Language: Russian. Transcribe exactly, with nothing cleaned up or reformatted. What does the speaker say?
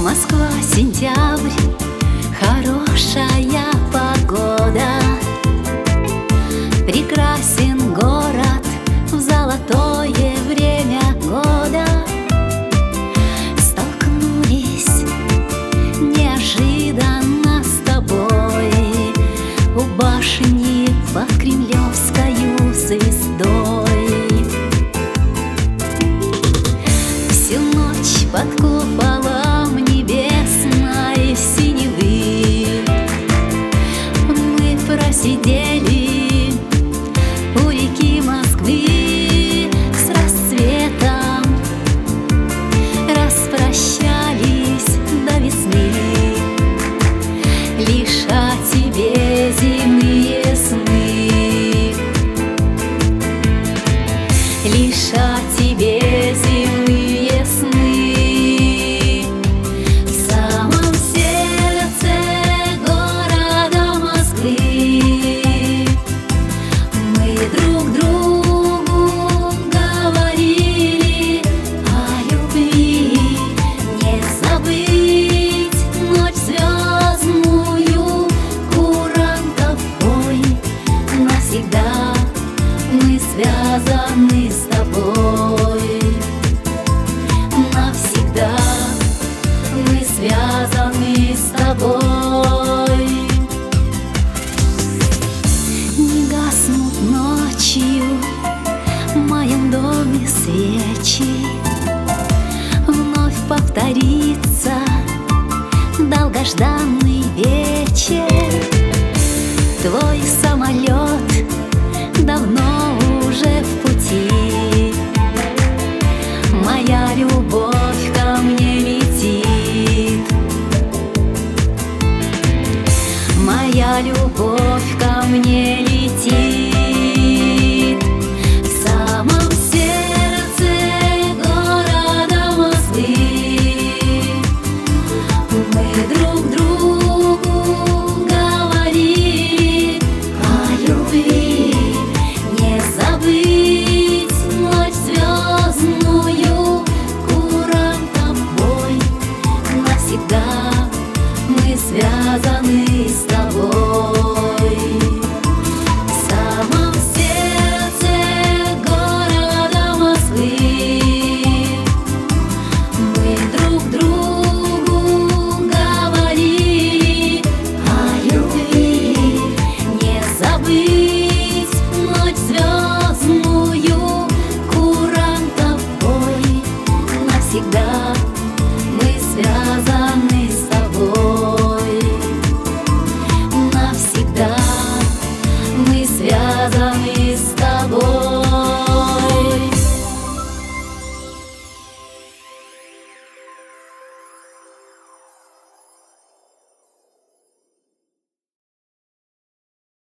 Москва, сентябрь, хорошая погода. Прекрасен город в золотое время года. Столкнулись неожиданно с тобой у башни под кремлевскою звездой. Всю ночь под куполом небесной синевы мы просидели у реки Москвы. С рассветом распрощались до весны. Лишь о тебе земные сны, лишь о тебе земные сны. В самом сердце города Москвы мы друг другу говорили о любви. Не забыть ночь звездную, курантов бой. Навсегда мы связаны с тобой. Навсегда мы связаны с тобой. Не гаснут ночью в моем доме свечи. Вновь повторится долгожданный